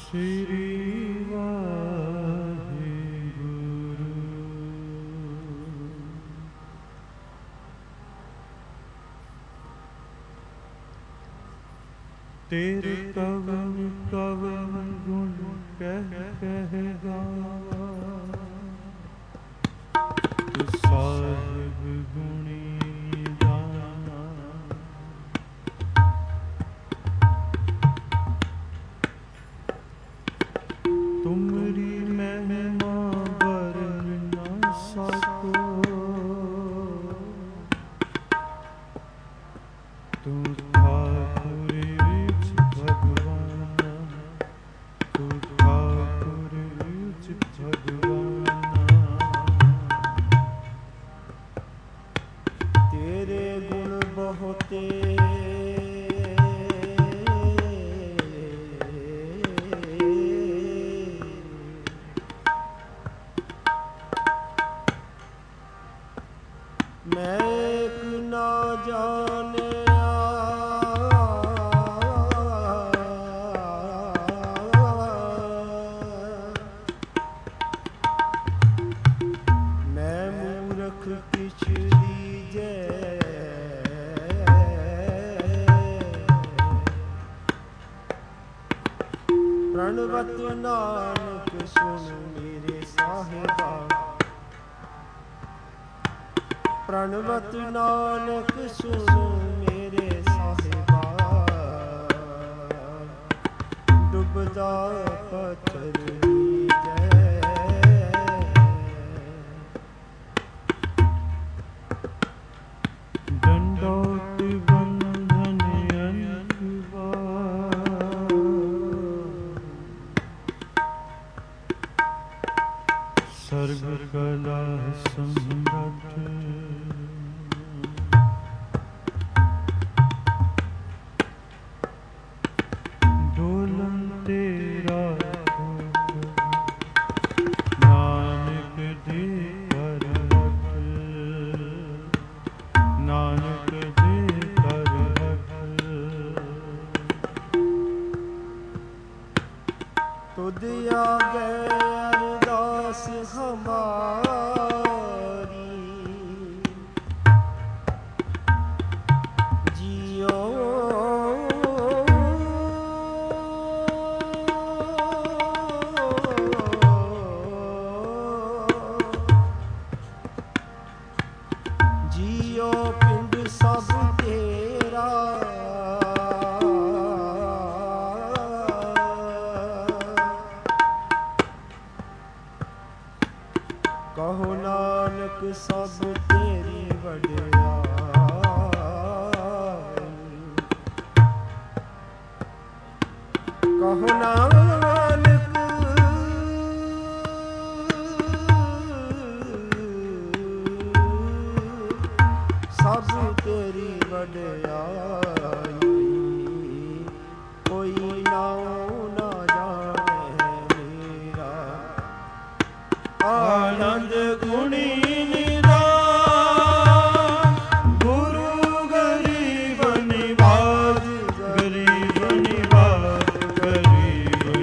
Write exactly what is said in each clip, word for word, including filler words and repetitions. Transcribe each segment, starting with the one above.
ਸ੍ਰੀ ਵਾਹਿਗੁਰੂ। ਤੇਰੇ ਕਵਨ ਕਵਨ ਗੁਣ ਕਹਿ ਕਹਿ ਗਾਵਾ, ਤੂੰ ਸਾਹਿਬ ਗੁਣੀ ਦਾਨਾ। ਤੁਮਰੀ ਮਹਿਮਾ ਵਰਨ ਨਾ ਸਕੋ, ਤੂੰ ਠਾਕੁਰ ਵਿੱਚ ਭਗਵਾਨ, ਤੂੰ ਠਾਕੁਰ ਵਿੱਚ ਭਗਵਾਨ। ਤੇਰੇ ਗੁਣ ਬਹੁਤੇ ਮੈਂ ਇੱਕ ਨਾ ਜਾਣਿਆ, ਮੈਂ ਮੂਰਖ ਕਿਛ ਰੀਝੈ। ਪ੍ਰਣਵਤ ਨਾਨਕ ਸੁਣ ਮੇਰੇ ਸਾਹਿਬਾ, ਪ੍ਰਣਵਤ ਨਾਨਕ ਸੁਣ ਮੇਰੇ ਸਾਹਿਬਾ। ਡੁੱਬਦਾ ਪੱਥਰ ਰੀਝੈ, ਡੰਡੋਤ ਬੰਧਨ ਅਨੁਵਾ। ਸਰਬ ਕਲਾ ਸਮਰੱਥ, ਡੋਲਨ ਤੇਰਾ ਰੂਪ, ਨਾਨਕ ਦੇ ਕਰ ਰਖ, ਨਾਨਕ ਦੇ ਕਰ ਰਖ। ਤੁਧ ਆਗੇ ਅਰਦਾਸ ਹਮਾਰੀ, ਜੀਓ ਜੀਓ ਪਿੰਡ ਸਭ ਤੇਰਾ। ਕਹੋ ਨਾਨਕ ਸਭ ਤੇਰੀ ਵਡਿਆਈ, ਕਹੋ ਨਾਨਕ ਸਭ ਤੇਰੀ ਵਡਿਆਈ। ਕੋਈ ਨਾਉ ਨਾ ਜਾਣੇ ਮੇਰਾ, ਆਨੰਦ ਗੁਣੀ ਨਿਧਾਨ। ਗੁਰੂ ਗਰੀਬ ਨਿਵਾਜ, ਗਰੀਬ ਨਿਵਾਜ, ਗਰੀਬ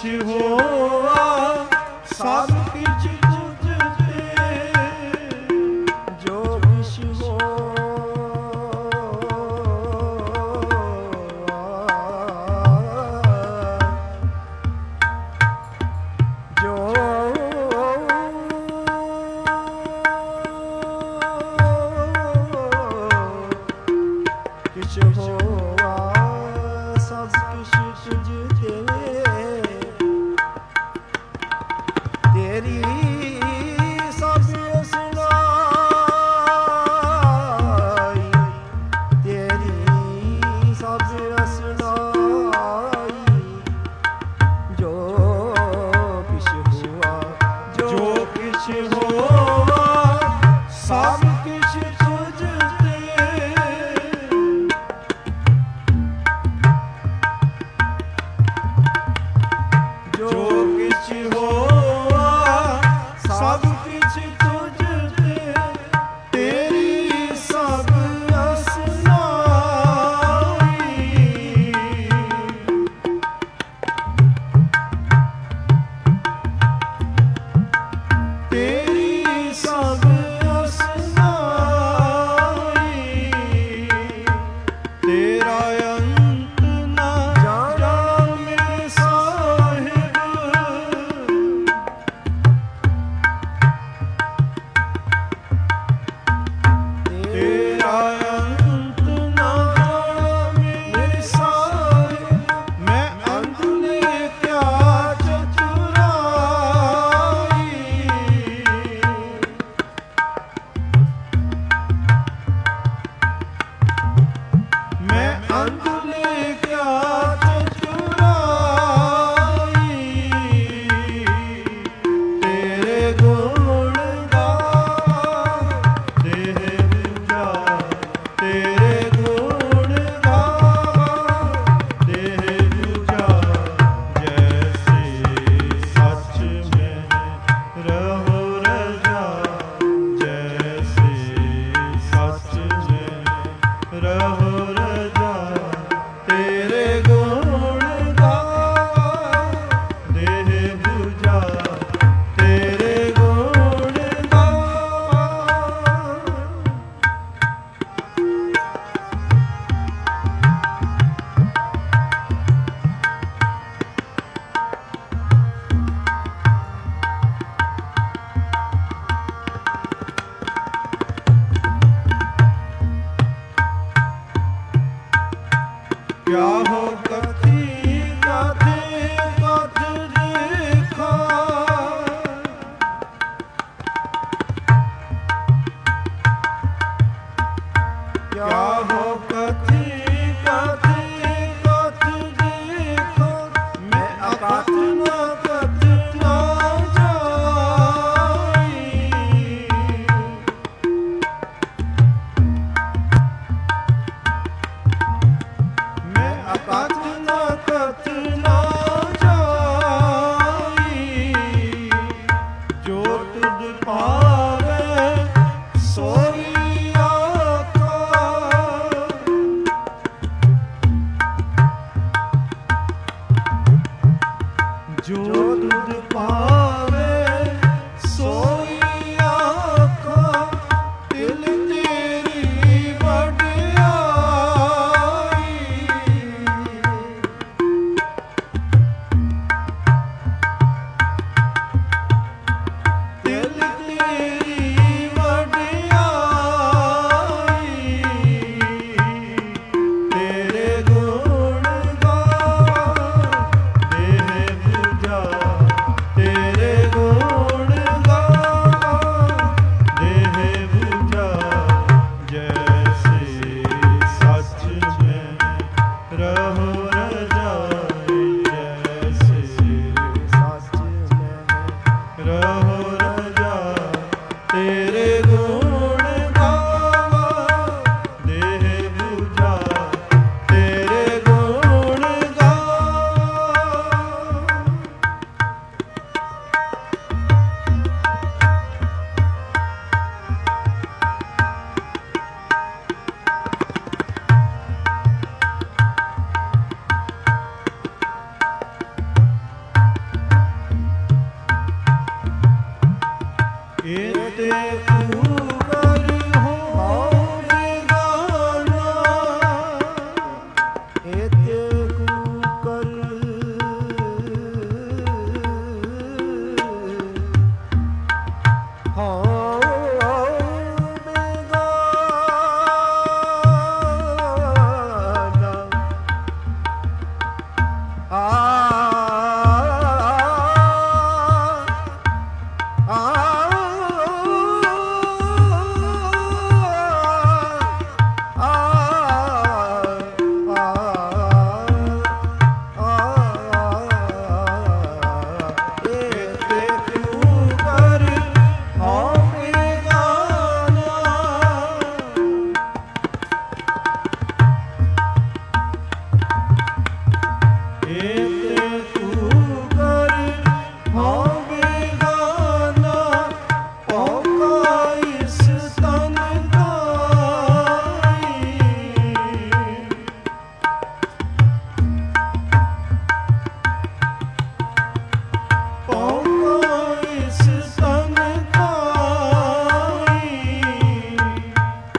ਹੋਆ ਸਭ ਕਿਛ ਤੁਝ ਤੇ ਜੋ ਕਿਛ ਅਕਾਲ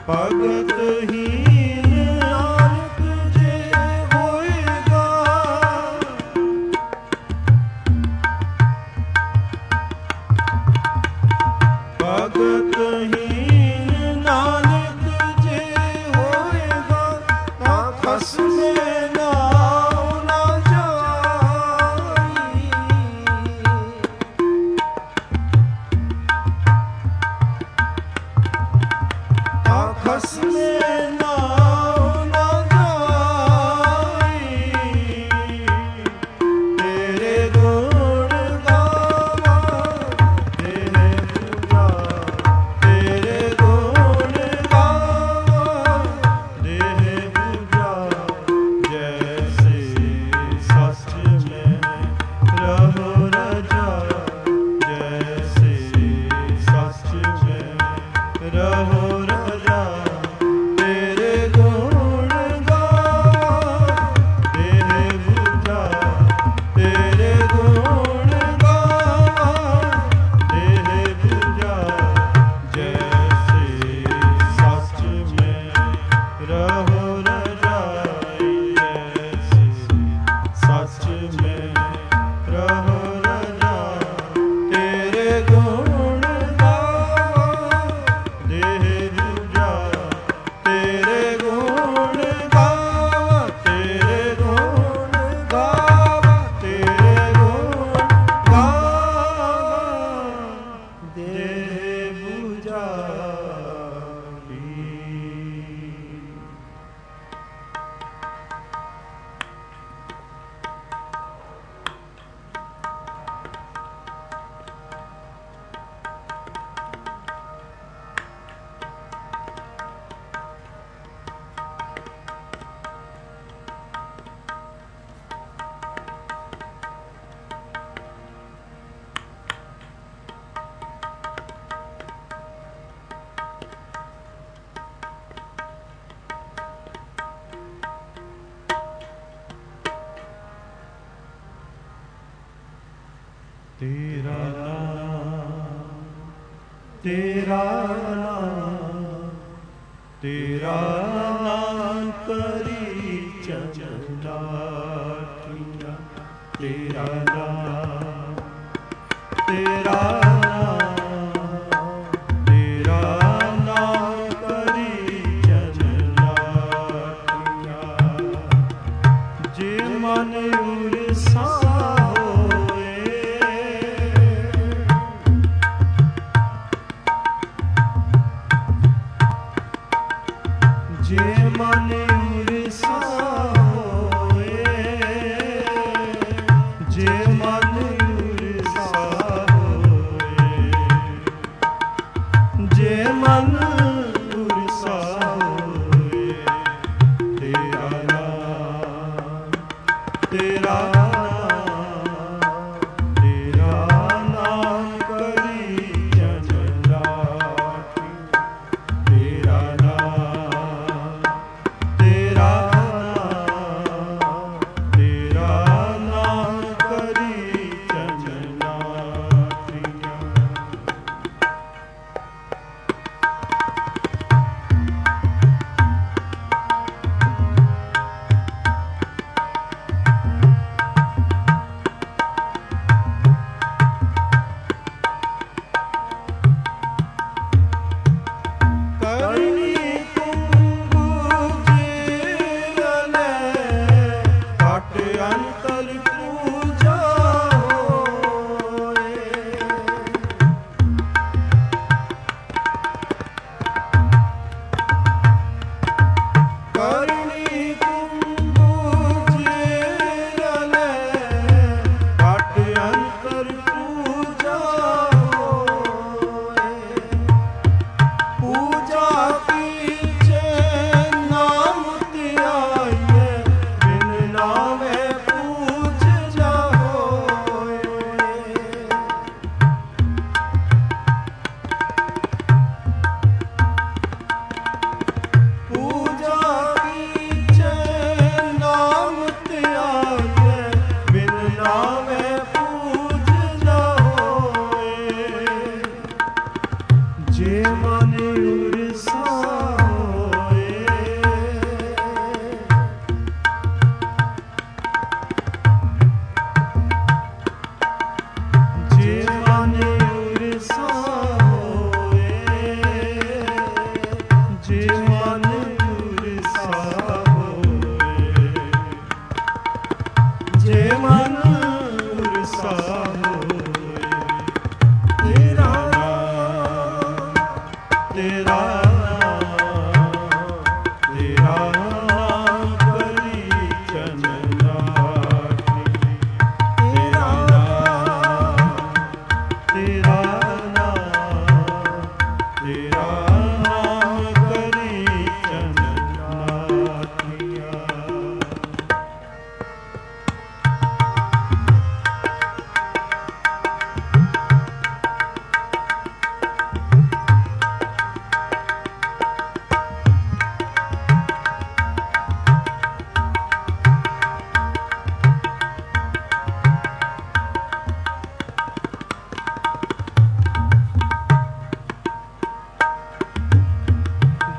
ਭਗਤ ਹੀਨ ਨਾਨਕ ਜੇ ਹੋਏਗਾ, ਭਗਤ ਹੀਨ ਨਾਨਕ ਜੇ ਹੋਏਗਾ, ਤਾਂ ਖਸਮੇ ਨਾਉ ਨਾ ਜਾਈ। ਤਾਂ ਖਸਮੇ ਨਾਉ ਨਾ ਜਾਈ। ਤੇਰੇ ਗੁਣ ਗਾਵਾਂ ਤੇਰੇ ਪੂਜਾ, ਤੇਰੇ ਗੁਣ ਗਾਵਾਂ ਤੇਰੇ ਪੂਜਾ। ਜੈਸੇ ਸੱਚ ਮੈਂ ਰਹੋ ਰਜਾ, ਜੈਸੇ ਸੱਚ ਮੈਂ ਰਹੋ ਰਜਾ। ਤੇਰੇ ਗੁਣ ਗਾਵਾਂ ਤੇਰੇ ਪੂਜਾ, ਤੇਰੇ ਗੁਣ ਗਾਵਾਂ ਤੇਰੇ ਪੂਜਾ। ਜੈਸੇ ਸੱਚ ਮੈਂ ਰਹੋ ਰਜਾਈ, ਜੈਸੇ ਸੱਚ ਮੈਂ ਰਹੋ ਰਜਾ। ਤੇਰੇ ਗੁਣ ਗਾਵਾਂ ਦੇਹ ਪੂਜਾ, ਤੇਰੇ ਗੁਣ ਗਾਵਾਂ ਤੇਰੇ ਗੁਣ ਗਾਵਾਂ ਤੇਰੇ ਗੁਣ ਗਾਵਾਂ ਦੇਹ ਪੂਜਾ। ਤੇਰਾ ਨਾਮ ਤੇਰਾ ਨਾਮ ਤੇਰਾ ਨਾਮ ਕਰੀ ਚੰਚਲਾ ਕੀਆ। ਤੇਰਾ ਨਾਮ ਤੇਰਾ ਨਾਮ ਤੇਰਾ ਨਾਮ ਕਰੀ ਚੰਚਲਾ ਕੀਆ। ਜੇ ਮਨ ਉਰਸਾ ਜੇ ਮਨ ਉਰਸਾ ਹੋਏ, ਜੇ ਮਨ ਉਰਸਾ ਹੋਏ, ਜੇ ਮਨ ਉਰਸਾ ਹੋਏ। ਤੇਰਾ ਨਾਮ ਤੇਰਾ ਨਾਮ ਤੇਰਾ ਨਾਮ ਕਰੀ ਚੰਚਲਾ ਕੀਆ। ਤੇਰਾ ਨਾਮ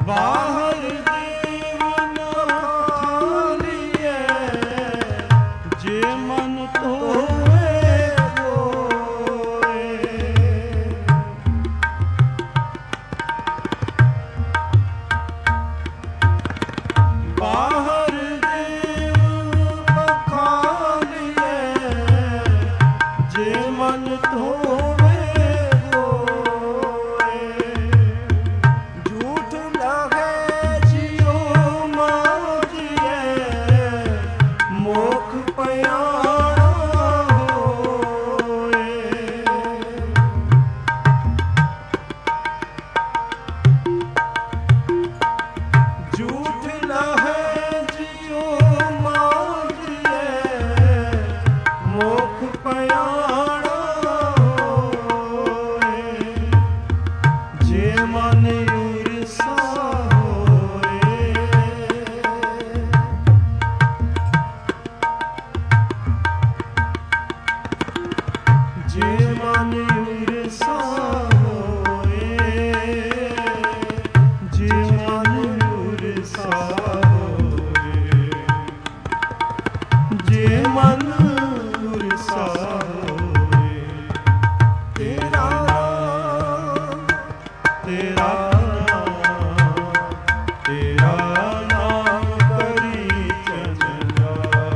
ਬਾਹਰ ਦੇਵ ਨਾ ਖਾਲੀਐ, ਜੇ ਮਨ ਧੋਵੇ ਕੋਏ। ਬਾਹਰ ਦੇਵ ਖਾਲੀਐ, ਜੇ ਮਨ ਧੋਵੇ ਕੋਏ। ਝੂਠ ਲਾਗੇ ਜਿਉ ਮਾਜੀਐ, ਮੋਖ ਪਿਆਣਾ ਹੋਏ। ਝੂਠ ਲਾਗੇ ਜਿਉ ਮਾਜੀਐ, ਮੋਖ ਪਿਆਣਾ ਹੋਏ। ਜੇ ਮਨ ਉਰਸਾ ਹੋਏ, ਜੇ ਮਨ ਉਰਸਾ ਹੋਏ, ਜੇ ਮਨ ਉਰਸਾ ਹੋਏ, ਜੇ ਮਨ ਉਰਸਾ ਹੋਏ। ਤੇਰਾ ਨਾਮ, ਤੇਰਾ ਨਾਮ, ਤੇਰਾ ਨਾਮ ਕਰੀ ਚੰਗਾ।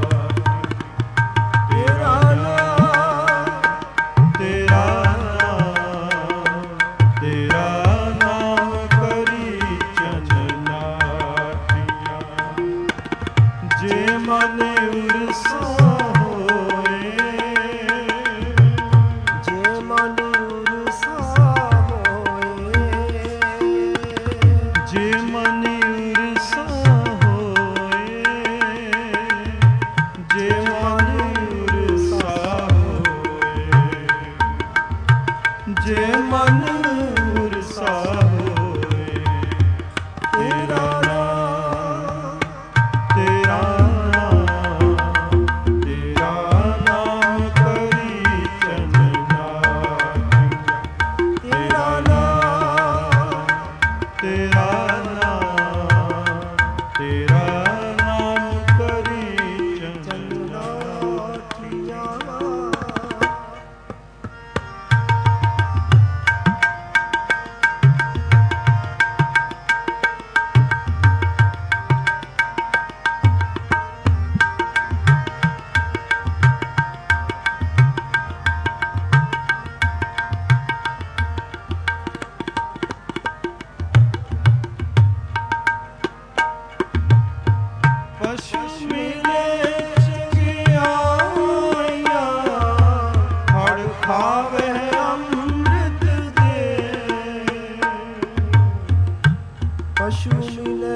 ਤੇਰਾ ਨਾਮ, ਤੇਰਾ ਨਾਮ, ਤੇਰਾ ਨਾਮ ਕਰੀ ਚੰਗਾ। ਜੇ ਮਨ ਉਰਸਾ ਹੋਏ, ਜੇ ਮਨ ਉਰਸਾ ਹੋਏ, ਜੇ ਮਨ ਉਰਸਾ ਹੋਏ, ਜੇ ਮਨ ਉਰਸਾ ਹੋਏ, ਜੇ ਮਨ ਉਰਸਾ ਹੋਏ। ਤੇਰਾ ਨਾਮ, ਤੇਰਾ ਨਾਮ, ਤੇਰਾ ਨਾਮ ਕਰੀ ਚੰਗਾ। ਤੇਰਾ ਨਾਮ, ਤੇਰਾ ਨਾਮ, ਤੇਰਾ ਨਾਮ ਕਰੀ ਚੰਗਾ। ਪਸ਼ੂ ਮਿਲੇ ਚੰਗਿਆਈਆਂ, ਹੜ ਖਾਵੇ ਅੰਮ੍ਰਿਤ ਦੇ। ਪਸ਼ੂ ਮਿਲੇ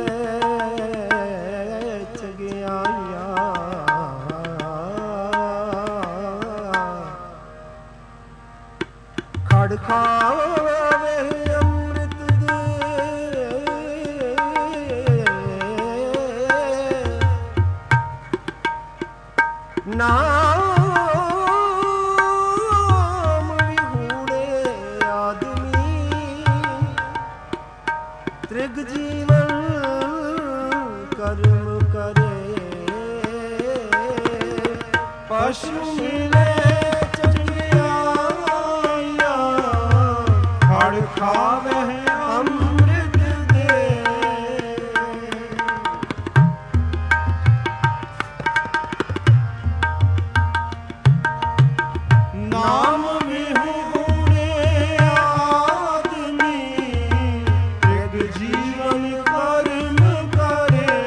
ਚੰਗਿਆਈਆਂ, ਖੜ ਖਾਵੇ ਅੰਮ੍ਰਿਤ ਦੇ। ਨਾਮ ਵਿਹੂੜੇ ਆਦਮੀ, ਤ੍ਰਿਗ ਜੀਵਨ ਕਰਮ ਕਰੇ। ਪਸ਼ੂ ਮਿਲੇ ਚੰਗਿਆਈਆਂ, ਖੜ ਖਾਵੇ ਅੰਮ੍ਰਿਤ ਦੇ। ਨਾਮ ਵਿਹੂੜੇ ਆਦਮੀ, ਤ੍ਰਿਗ ਜੀਵਨ ਕਰਮ ਕਰੇ।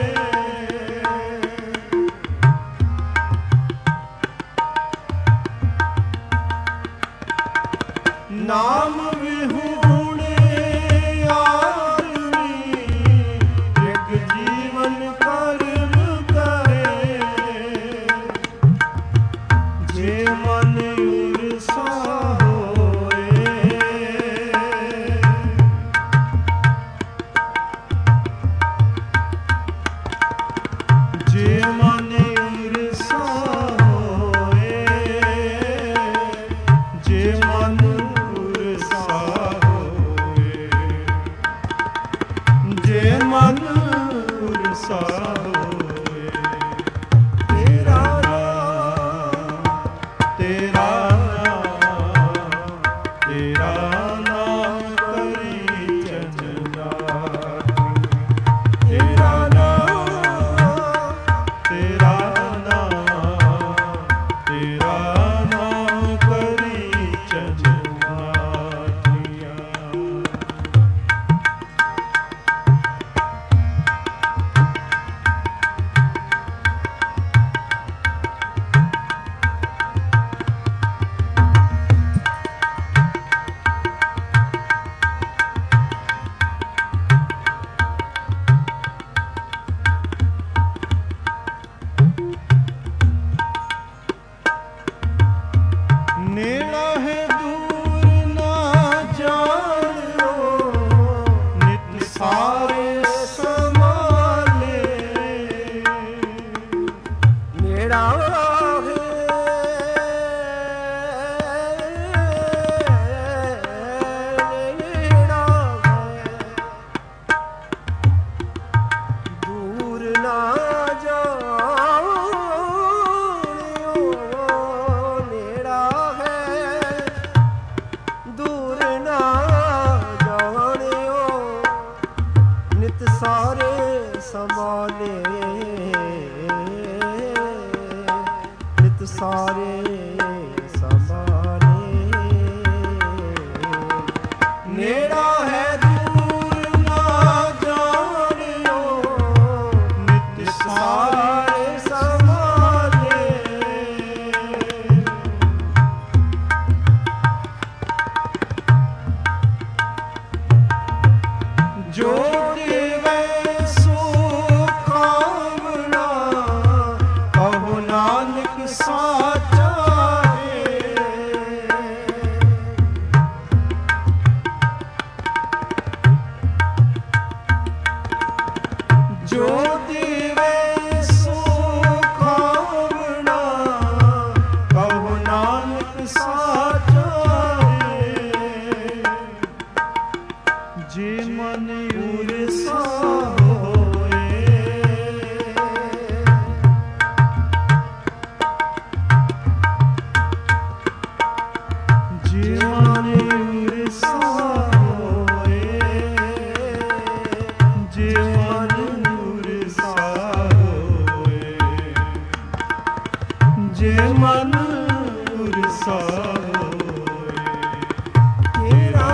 ਜੇ ਮਨ ਉਰਸਾ ਹੋਏ। ਤੇਰਾ ਨਾਮ ਤੇਰਾ ਨਾਮ ਤੇਰਾ ਨਾਮ ਕਰੀ ਚੰਚਨਾਤੀ। ਤੇਰਾ ਨਾਮ ਤੇਰਾ ਨਾਮ ਤੇਰਾ ਨਾਮ ਕਰੀ ਚੰਚਨਾਤੀਆ। ਨੇੜਾ ਹੈ ਦੂਰ ਨਾ ਜਾਣਿਓ, ਨਿਤ ਸਾਰੇ ਸੰਭਾਲੇ। ਨੇੜਾ ਸਾਰੇ ਸੰਭਾਲੇ, ਨਿਤ ਸਾਰੇ ਸੰਭਾਲੇ। ਨੇੜਾ ਹੈ ਦੂਰ ਨਾ ਜਾਣਿਓ, ਨਿਤ ਸਾਰੇ ਸੰਭਾਲੇ। ਜੋ ਦੇਵੈ ਸੋ ਖਾਵਣਾ, ਕਹੋ ਨਾਨਕ ਸਾਚਾ ਹੈ। ਜੋ ਦੇਵੈ ਸੋ ਖਾਵਣਾ, ਕਹੋ ਨਾਨਕ ਸਾਚਾ ਹੈ। ਜੇ ਮਨ ਉਰਸਾ ਹੋਏ। ਜੇ ਮਨ ਉਰਸਾ ਹੋਏ। ਜੇ ਮਨ ਉਰਸਾ ਹੋਏ। ਜੇ ਮਨ ਉਰਸਾ ਹੋਏ। ਤੇਰਾ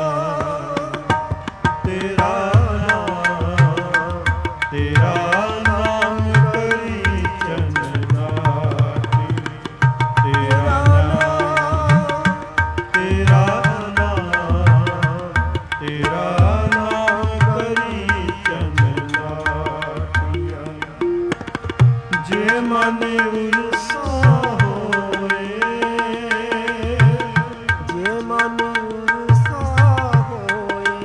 ਤੇਰਾ ਨਾਮ ਤੇਰਾ ਨਾਮ ਕਰੀ ਚੰਚਨਾਤੀ। ਤੇਰਾ ਨਾਮ ਤੇਰਾ ਨਾਮ ਤੇਰਾ ਨਾਮ ਕਰੀ ਚੰਚਨਾਤੀਆ। ਜੇ ਮਨ ਉਰਸਾ ਹੋਏ। ਜੇ ਮਨ ਉਰਸਾ ਹੋਏ।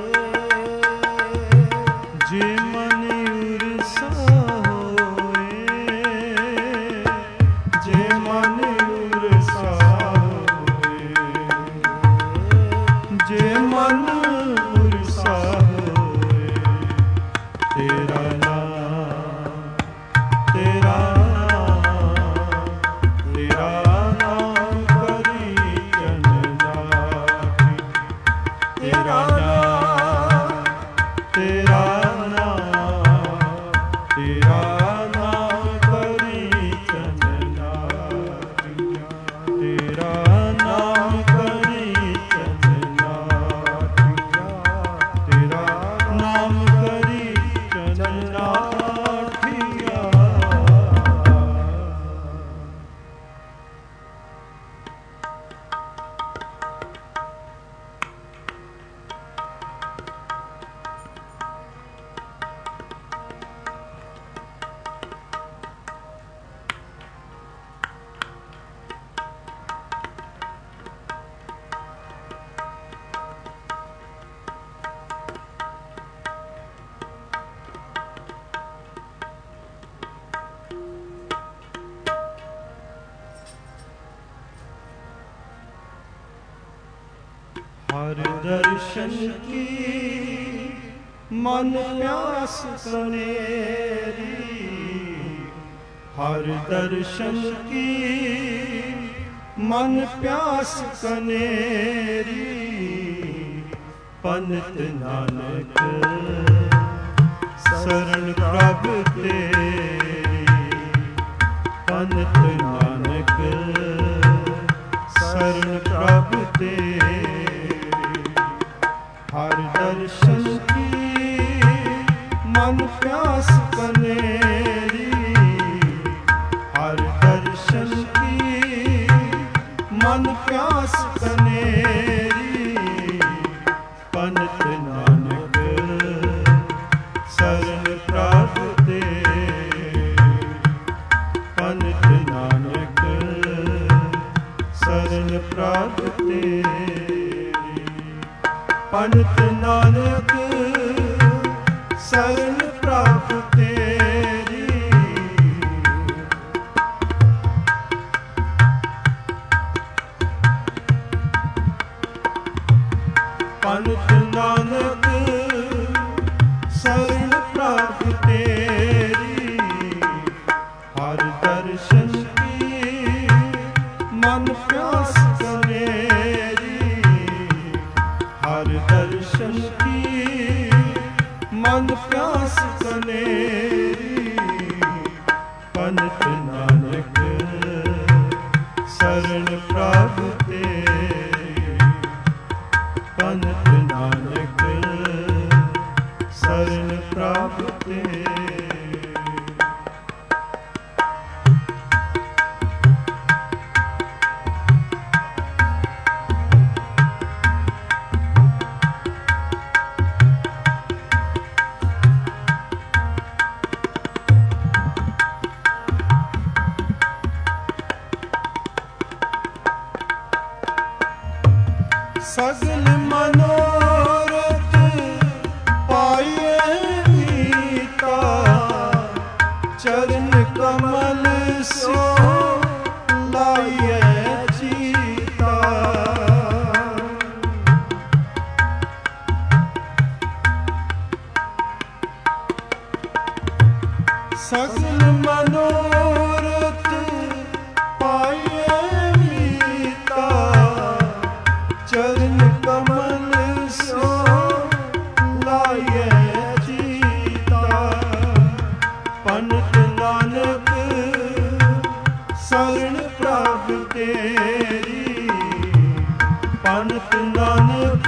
ਜੇ ਮਨ ਉਰਸਾ ਹੋਏ। ਜੇ ਮਨ ਉਰਸਾ ਹੋਏ। ਜੇ ਮਨ ਉਰਸਾ ਹੋਏ। ਤੇਰਾ ਨਾਮ ਤੇਰਾ ਨਾਮ ਤੇਰਾ ਨਾਮ ਕਰੀ ਚੰਚਨਾਤੀ। ਤੇਰਾ ਨਾਮ ਤੇਰਾ ਨਾਮ ਤੇਰਾ ਨਾਮ ਕਰੀ ਚੰਚਨਾਤੀਆ। ਤੇਰਾ ਨਾਮ ਕਰੀ ਚੰਚਨਾਤੀਆ। ਤੇਰਾ ਨਾਮ ਕਰੀ ਚੰਚਨਾਤੀਆ। हर दर्शन की ਮਨ ਪਿਆਸ ਕਨੇਰੀ, ਹਰ ਦਰਸ਼ਨ ਕੀ ਮਨ ਪਿਆਸ ਕਨੇਰੀ। ਪੰਤ ਨਾਨਕ ਸਰਣ ਪ੍ਰਭ ਤੇਰੀ, ਪੰਤ ਨਾਨਕ ਸਰਣ ਪ੍ਰਭ ਤੇਰੀ। ਹਰ ਦਰਸ਼ਨ ਕੀ ਮਨ ਪਿਆਸ ਕਨੇਰੀ, ਹਰ ਦਰਸ਼ਨ ਕੀ ਮਨ ਪਿਆਸ ਕਨੇਰੀ। ਪੰਤ ਨਾਨਕ ਸਰਣ ਪ੍ਰਭ ਤੇਰੀ, ਪੰਤ ਨਾਨਕ ਸਰਣ ਪ੍ਰਭ ਤੇਰੀ। ਪੰਤ ਨਾਨਕ ਸਰਣ ਪ੍ਰਭ ਤੇਰੀ। ਪੰਤ ਨਾਨਕ ਸਰਣ ਪ੍ਰਭ ਤੇਰੀ। ਹਰ ਦਰਸ਼ਨ ਕੀ ਮਨ ਪਿਆਸ ਕਨੇਰੀ, ਹਰ ਦਰਸ਼ਨ ਕੀ ਮਨ ਪਿਆਸ ਕਨੇਰੀ। ਪੰਤ ਨਾਨਕ ਸਰਣ ਪ੍ਰਭ ਤੇਰੀ, ਪੰਤ ਨਾਨਕ ਸਰਣ ਪ੍ਰਭ ਤੇਰੀ। ਸਗਲ ਮਨੋਰਥ ਪਾਈਏ ਮੀਤਾ, ਚਰਨ ਕਮਲ ਸਿਓ ਲਾਈਏ ਚੀਤਾ। ਸਗਲ ਮਨੋਰਥ ਪਾਈਏ ਮੀਤਾ, ਚਰਨ ਕਮਲ ਸੋ ਲਾਈਏ ਚੀਤਾ। ਪੰਤ ਨਾਨਕ ਸਰਣ ਪ੍ਰਭ ਤੇਰੀ, ਪੰਤ ਨਾਨਕ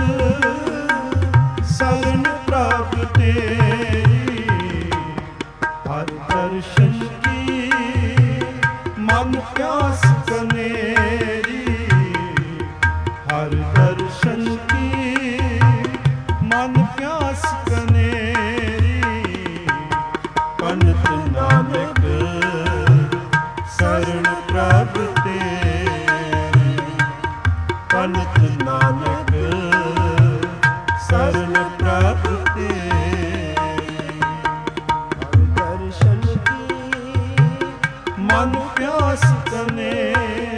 ਸਰਣ ਪ੍ਰਭ ਤੇਰੀ। ਹਰ ਦਰਸ਼ਨ ਕੀ ਮਨ ਪਿਆਸ ਕਨੇਰੀ, ਹਰ ਦਰਸ਼ਨ ਕੀ ਮਨ ਪਿਆਸ ਕਨੇਰੀ। ਪੰਤ ਨਾਨਕ ਸਰਣ ਪ੍ਰਭ ਤੇਰੀ, ਪੰਤ ਨਾਨਕ ਸਰਣ ਪ੍ਰਭ ਤੇਰੀ। ਹਰ ਦਰਸ਼ਨ ਕੀ ਮਨ ਪਿਆਸ ਕਨੇਰੀ।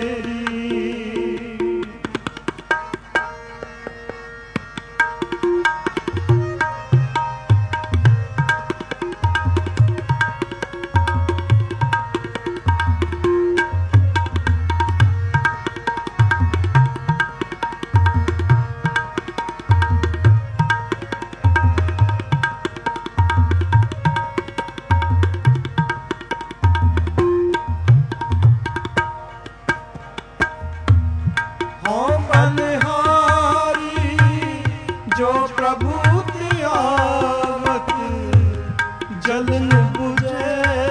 ਜੋ ਪ੍ਰਭੂ ਦੀ ਆਵਤ ਜਲਨ ਬੁਝੇ,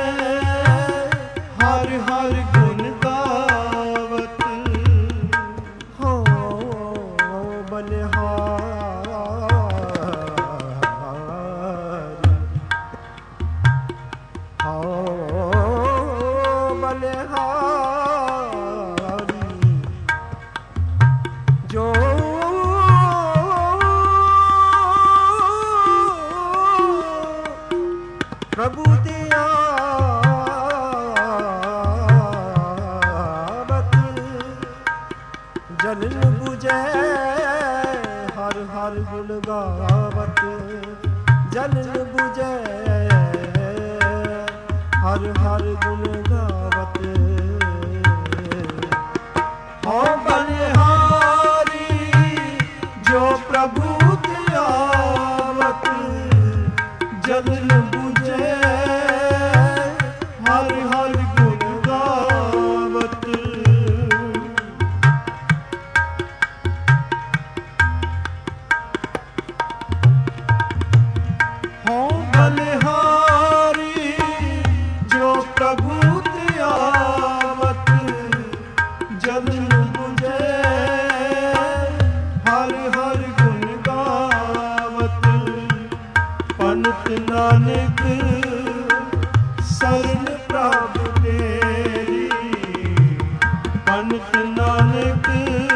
ਹਰ ਹਰ ਗੁਣ ਗਾਵਤ। ਹੋ ਬਲਿਹਾਰੀ, ਹੋ ਬਲਿਹਾਰੀ। ਜੋ ਪ੍ਰਭੂ ਦੀ ਆਵਤ ਜਲਨ ਬੁਝੈ, ਹਰ ਹਰ ਗੁਣ ਗਾਵਤ। ਜਲ ਹਰ ਹਰ ਗੁਣ ਗਾਵਤ ਹਉ ਬਲਿਹਾਰੀ ਜੋ ਪ੍ਰਭੂ ਧਿਆਵਤ ਜਲਨ ਬੁਝੇ ਹਰ ਹਰ ਗੁਣ ਗਾਵਤ ਹਉ ਬਲਿਹਾਰੀ ਜੋ ਪ੍ਰਭੂ ਧਿਆਵਤ ਜਲਨ ਬੁਝੇ ਹਰ ਹਰ ਗੁਣ ਗਾਵਤ ਪੰਤ ਨਾਨਕ ਸਰਨ ਪ੍ਰਭ ਤੇਰੀ ਪੰਤ ਨਾਨਕ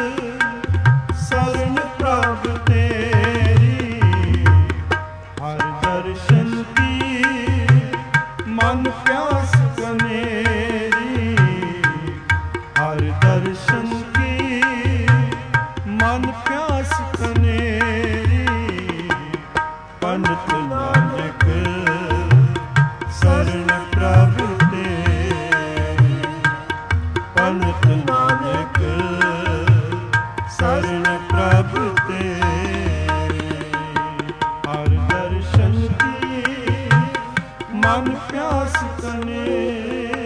ਸਰਨ ਪ੍ਰਭ ਤੇਰੀ ਹਰ ਦਰਸ਼ਨ ਕੀ ਮਨ ਪਿਆਸ ਕਨੇਰੀ ਹਰ ਦਰਸ਼ਨ ਕੀ ਮਨ ਪਿਆਸ ਕਨੇਰੀ ਪੰਡਤ ਨਾਨਕ ਸਰਨ ਪ੍ਰਭ ਤੇਰੀ ਪੰਡਤ ਨਾਨਕ ਸਰਨ ਪ੍ਰਭ ਤੇਰੀ ਹਰ ਦਰਸ਼ਨ ਕੀ ਮਨ ਪਿਆਸ ਕਨੇਰੀ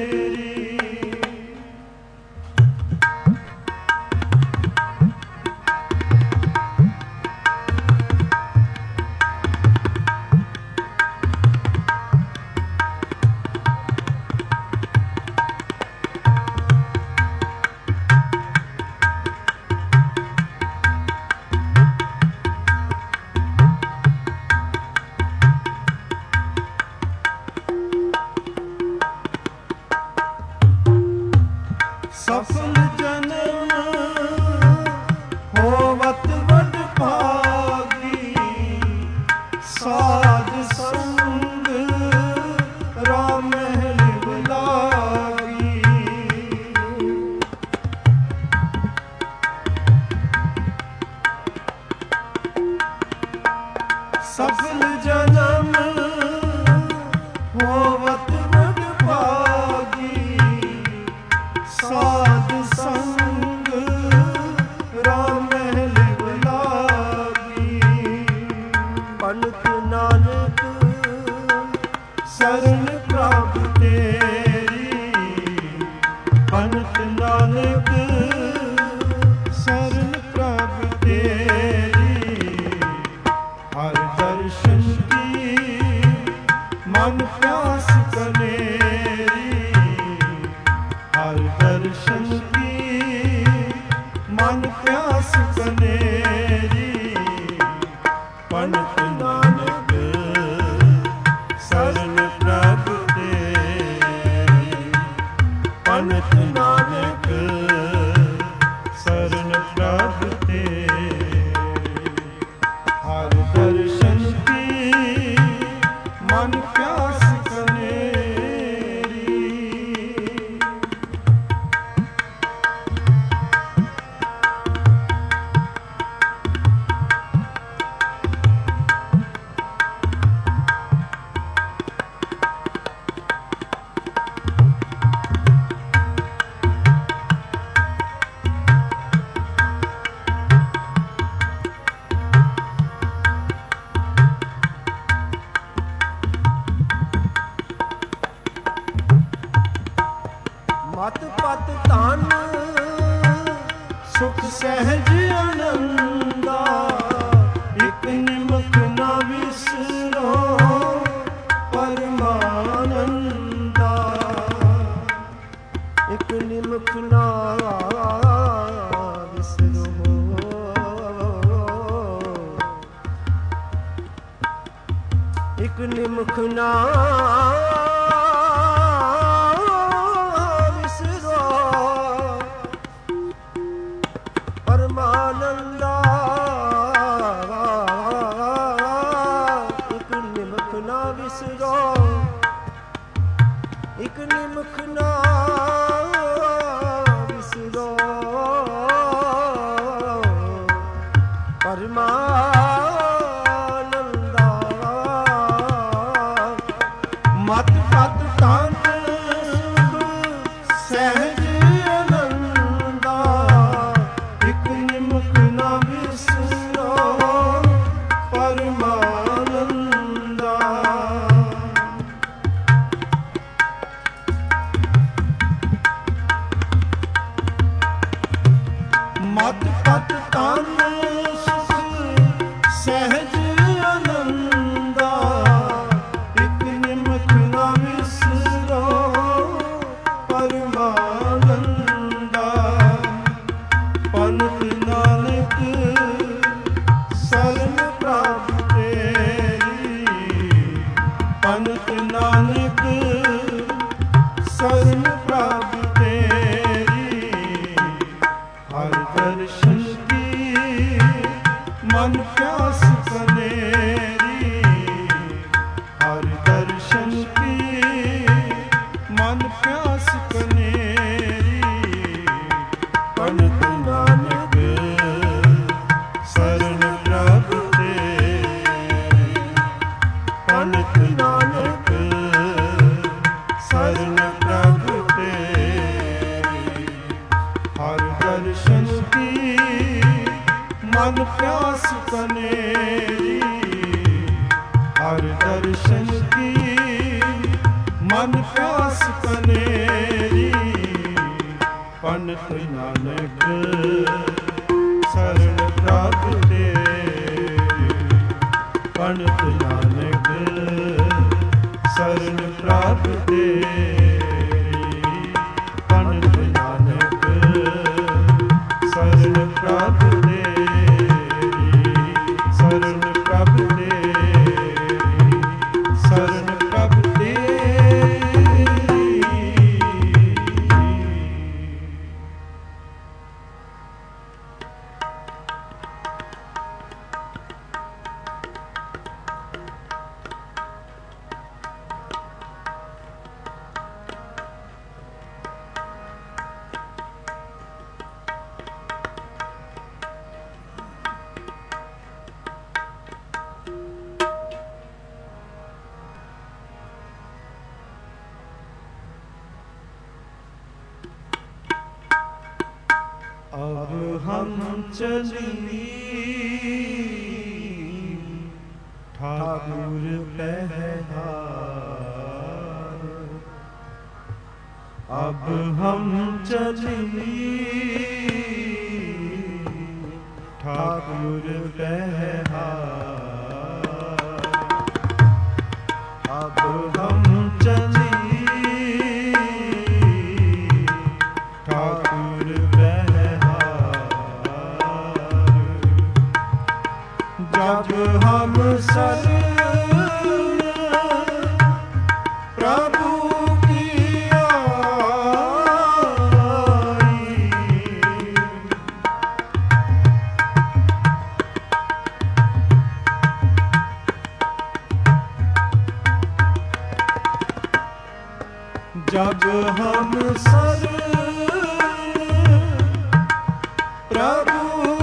ਸਫਲ ਜਨਮ ਹੋਵਤ ਵਡ ਭਾਗੀ ਸਾਧ ਸੰਗ ਰਾਮ ਮਹਿਲ ਬੁਲਾਗੀ ਸਫਲ ਜਨਮ ਹੋਵਤ ਵਡ ਭਾਗੀ ਸਾਧ ਸੰਗ ਰਾਮ ਮਹਿਲ ਬੁਲਾਗੀ ਪੰਤ ਨਾਨਕ ਸਰਨ ਪ੍ਰਭ ਤੇਰੀ ਪੰਤ ਨਾਨਕ ਸਰਨ ਪ੍ਰਭ ਤੇਰੀ ਹਰ ਦਰਸ਼ਨ ਕੀ ਮਨ ਪਿਆਸ ਕਨੇਰੀ ਹਰ ਦਰਸ਼ਨ ਕੀ ਮਨ ਪਿਆਸ ਕਨੇਰੀ ਪੰਡਤ ਨਾਨਕ ਸਰਨ ਪ੍ਰਭ ਤੇਰੀ ਪੰਡਤ ਨਾਨਕ ਸਰਨ ਪ੍ਰਭ ਤੇਰੀ ਹਰ ਦਰਸ਼ਨ ਕੀ ਮਨ ਪਿਆਸ ਕਨੇਰੀ ਮਤ ਪਤ ਧਨ ਸੁਖ ਸਹਿਜ ਆਨੰਦਾ ਇਕ ਨਿਮਕ ਨਾ ਵਿਸਰੋ ਪਰਮਾਨੰਦਾ ਇਕ ਨਿਮਖ ਨਾ ਵਿਸਰੋ ਇਕ ਨਿਮਖ ਨਾ ਪਰਮਾਨੰਦਾ ਇਕ ਨਿਮਖ ਨਾ ਵਿਸਰੋ ਇਕ ਨਿਮਖ ਨਾ ਵਿਸਰੋ ਪਰਮਾਨੰਦਾ ਮਤ ਪਤ ਤਨ ਪੰਥ ਨਾਨਕ ਸਰਨ ਪ੍ਰਭ ਤੇਰੀ, ਹਰ ਦਰਸ਼ਨ ਕੀ ਮਨ ਪਿਆਸ ਕਨੇਰੀ, ਹਰ ਦਰਸ਼ਨ ਕੀ ਮਨ ਪਿਆਸ ਕਨੇਰੀ, ਪੰਥ ਨਾਨਕ ਸਰਨ ਪ੍ਰਭ ਤੇਰੀ, ਪੰਥ ਨਾਨਕ ਸਰਨ ਪ੍ਰਭ ਤੇਰੀ, ਹਰ ਦਰਸ਼ਨ ਕੀ ਮਨ ਪਿਆਸ ਕਨੇਰੀ, ਹਰ ਦਰਸ਼ਨ ਕੀ ਮਨ ਪਿਆਸ ਕਨੇਰੀ, ਪੰਥ ਨਾਨਕ ਸਰਨ ਪ੍ਰਭ ਤੇਰੀ, ਪੰਥ ਨਾਨਕ ਸਰਨ ਪ੍ਰਭ ਤੇਰੀ, ਪੰਥ ਨਾਨਕ ਸਰਨ ਪ੍ਰਭ ਤੇਰੀ, ਸਰਨ ਪ੍ਰਭ ਤੇਰੀ, ਸਰਨ ਪ੍ਰਭ ਤੇਰੀ। अब हम चली ठाकुर पहहार, अब हम चली ठाकुर पहहार, अब हम चली ठाकुर जब हम शरण प्रभु की आई, जब हम शरण प्रभु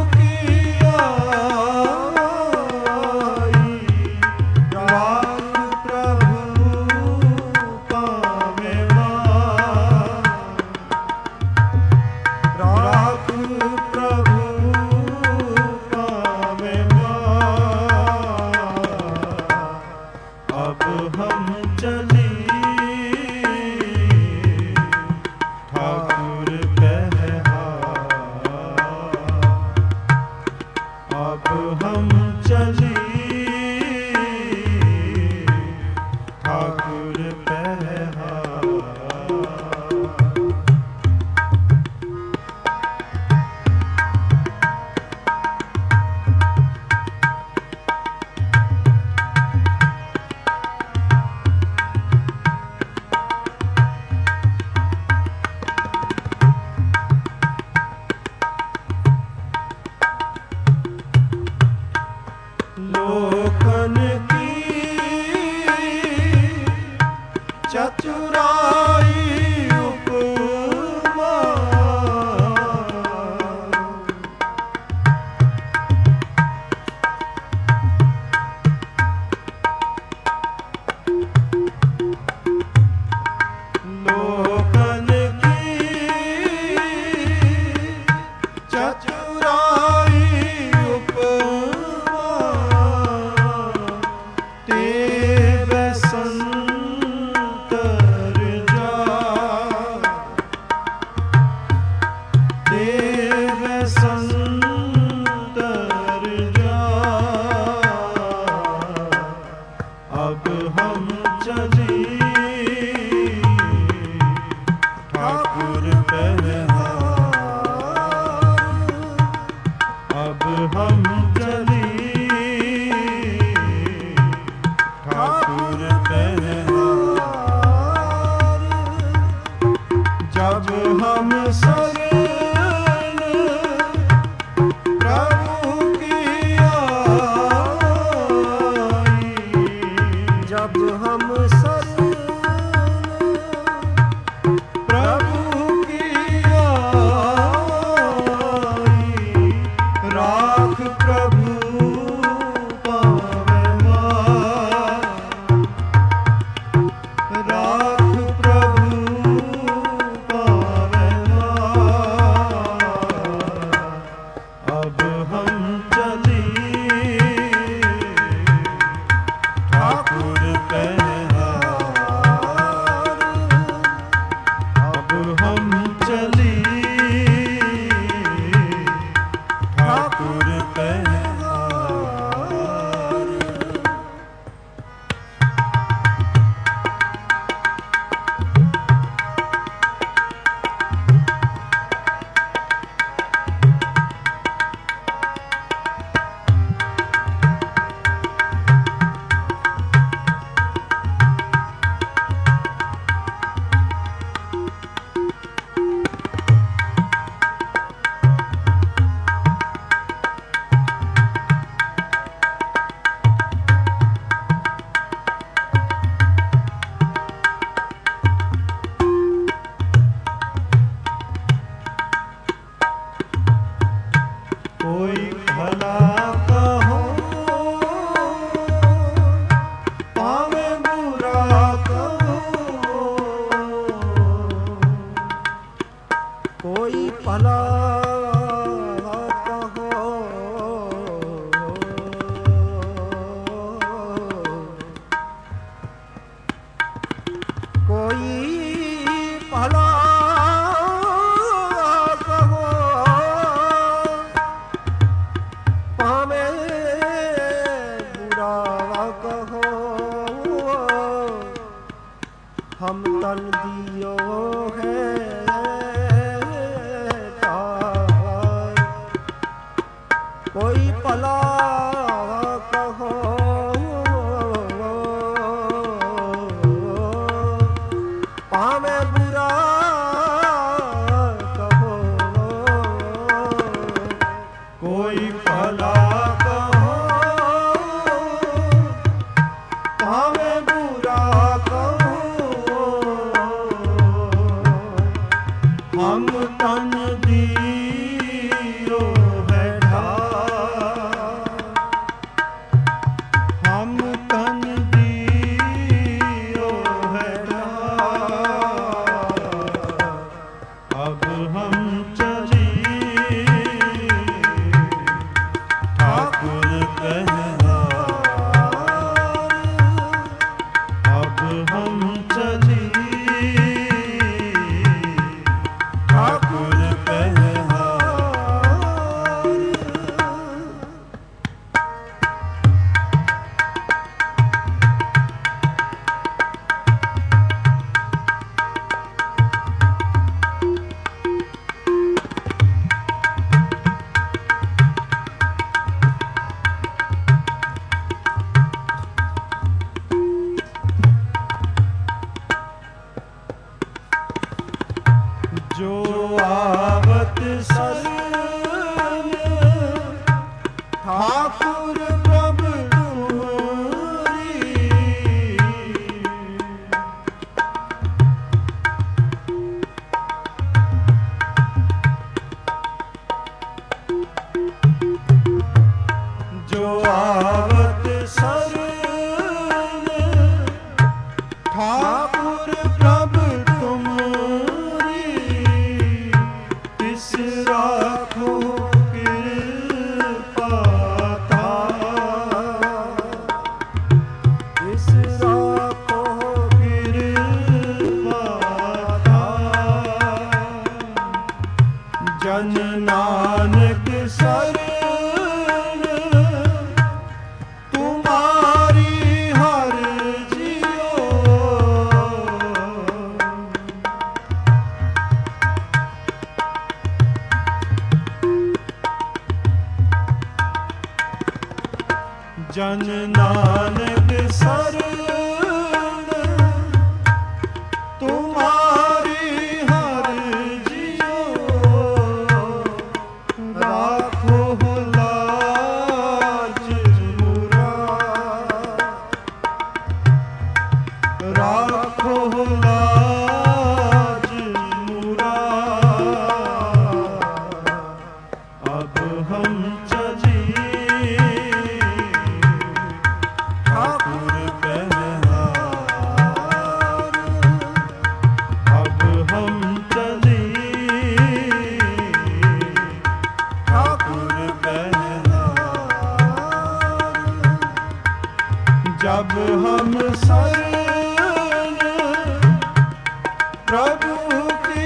लोकन की चतुराई उपमा, लोकन की चतुराई उपमा, ते बसंतर जा ਕੋਈ ਭਲਾ ਕਹੋ ਭਾਵੇਂ ਬੁਰਾ ਕਹੋ ਹਮ ਤਨ ਦਿਓ ਹੈ ਤਾਰ ਕੋਈ ਭਲਾ ਕਹੋ ਭਾਵੇਂ ਬੁਰਾ ਕਹੋ ਕੋਈ ਭਲਾ ਕਹੋ ਭਾਵੇਂ ਬੁਰਾ ਕਹੋ ਹਮ ਤਨ ਦੀਓ ਹੈ ਢਾਲ ਹਮ ਤਨ ਦੀਓ ਹੈ ਢਾਲ ਅਬ ਹਮ ਚਲੀਏ ठाकुर कहवार अब हम चलिए ठाकुर कहवार जो आवत सरन ठाकुर प्रभ तुमरी जो आवत सरन ठाकुर प्रभ राखो कृपा इस राखो कृपा जन नानक शरण तुम्हारी हर जियो जन नानक शरण तुम्हारी हर जियो राखो लाज मुरा राखो लाज मुरा अब हम चलिए ठाकुर कहवार अब हम चलिए ठाकुर कहवार जब हम शरण प्रभु की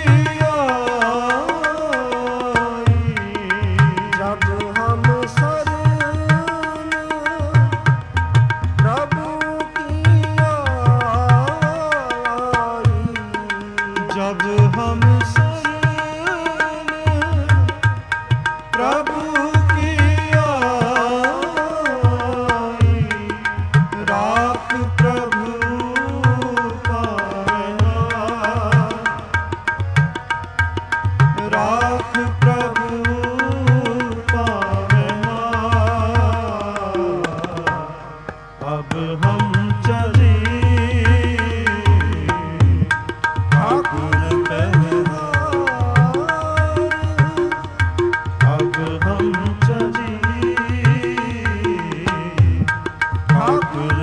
आई जब हम शरण प्रभु की आई जब हम शरण प्रभु की आई राख प्रभु पावना राख प्रभु पावना अब हम चलिए ठाकुर कहवार अब हम चलिए ठाकुर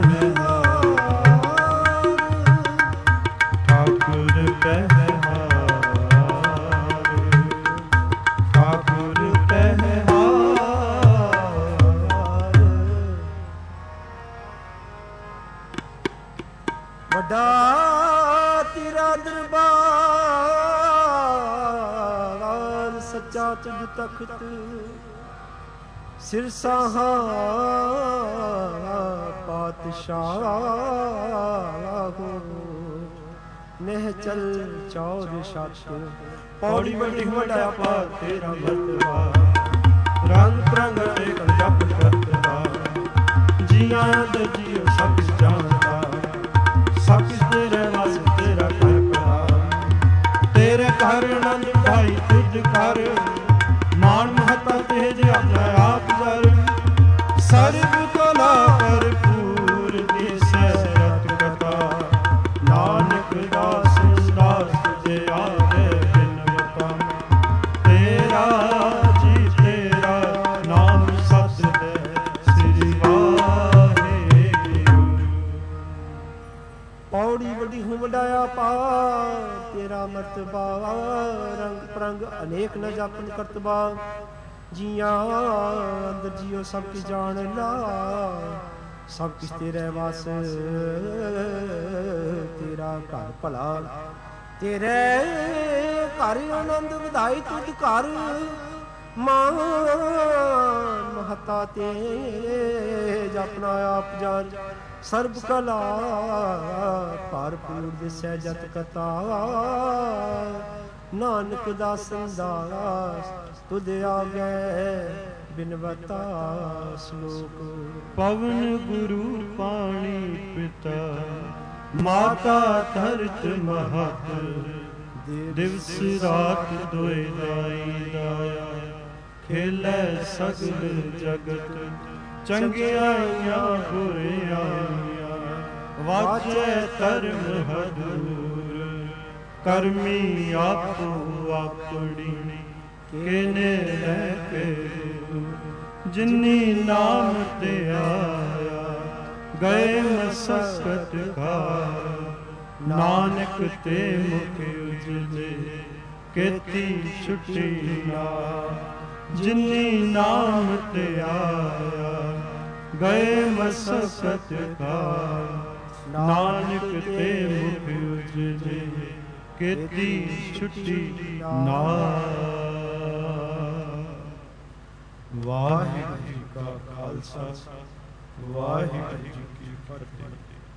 कहवार ठाकुर कहवार ठाकुर कहवार ਵੱਡਾ ਤੇਰਾ ਦਰਬਾਰ ਸੱਚਾ ਤੁਝ ਤਖਤ ਸਿਰਸਾਹਾਂ ਪਾਤਸ਼ਾਹ ਨਹਿ ਚਲ ਚੌਰ ਛੱਤ ਪੌੜੀ ਵੱਡੀ ਵੱਡਾ ਪਾਰ ਤੇਰਾ ਮਰਤਬਾ ਰੰਗ ਪ੍ਰੰਗ ਅਨੇਕ ਜਪ ਕਰਤਵਾ ਜੀਆਂ ਦੇ ਜੀਉ ਸਭ ਕੁਛ ਜਾਣਦਾ ਸਭ ਕੁਛ ਤੇਰੇ ਵਾਸ ਤੇਰਾ ਕਰ ਕਰਾ ਤੇਰੇ ਘਰ ਆਨੰਦ ਢਾਈ ਤੁਝ ਕਰ ਮਾਨ ਮਹਤਾ ਤੇਜ ਆਪਣਾ ਆਪ ਜਰ ਸਰਬ ਕਲਾ ਭਰਪੂਰ ਦਿਸੈ ਰਤ ਕਥਾ ਨਾਨਕ ਦਾਸ ਦਾਸ ਤੁਝੇ ਆਗੇ ਬਿਨਵਤਾ ਤੇਰਾ ਜੀ ਤੇਰਾ ਨਾਮ ਸਤਿ ਹੈ ਸ੍ਰੀ ਵਾਹਿਗੁਰੂ। ਪੌੜੀ ਵੱਡੀ ਹੂੰ ਵਡਾਇਆ ਪਾ ਤੇਰਾ ਮਰਤਬਾ ਰੰਗ ਪ੍ਰੰਗ ਅਨੇਕ ਨ ਜਾਪਨ ਕਰਤਬਾ ਜੀਆਂ ਅੰਦਰ ਜੀਓ ਸਭ ਕੀ ਜਾਣ ਲਾ ਸਭ ਕਿਛ ਤੇਰੇ ਵਾਸ ਤੇਰਾ ਘਰ ਭਲਾ ਤੇਰੇ ਘਰ ਆਨੰਦ ਵਧਾਈ ਤੁਧ ਘਰ ਮਾਨ ਮਹਤਾ ਤੇ ਆਪਣਾ ਆਪ ਜਾਨ ਸਰਬ ਕਲਾ ਭਰਪੂਰ ਦਿਸੈ ਜਤ ਕਥਾ ਨਾਨਕ ਦਾਸਨ ਦਾਸ ਤੁਧ ਆਗੇ ਬਿਨਵਤਾ ਸ਼ਲੋਕ। ਪਵਨ ਗੁਰੂ ਪਾਣੀ ਪਿਤਾ ਮਾਤਾ ਧਰਤ ਮਹਤ ਦਿਵਸ ਰਾਤ ਦੋਇ ਦਾਈ ਦਾਇਆ ਖੇਲੇ ਸਗਲ ਜਗਤ ਚੰਗਿਆਈਆਂ ਬੁਰਿਆਈਆਂ ਵਾਜੈ ਧਰਮ ਹਦੂਰ ਕਰਮੀ ਆਪੋ ਆਪਣੀ ਕਿਨੇ ਲੈ ਕੇ ਜਿਨੀ ਨਾਮ ਤੇ ਆਇਆ ਗਏ ਮਸਕਤ ਕਾ ਨਾਨਕ ਤੇ ਮੁਖ ਉਜਲੇ ਕੀਤੀ ਛੁੱਟੀ ਨਾ ਜਿਨੀ ਨਾਮ ਤੇ ਆਇਆ ਗਏ ਮਸਕਤ ਕਾ ਨਾਨਕ ਤੇ ਮੁਖ ਉਜਲੇ ਕੀਤੀ ਛੁੱਟੀ ਨਾ। ਵਾਹਿਗੁਰੂ ਜੀ ਕਾ ਖਾਲਸਾ ਵਾਹਿਗੁਰੂ ਜੀ ਕੀ ਫਤਿਹ।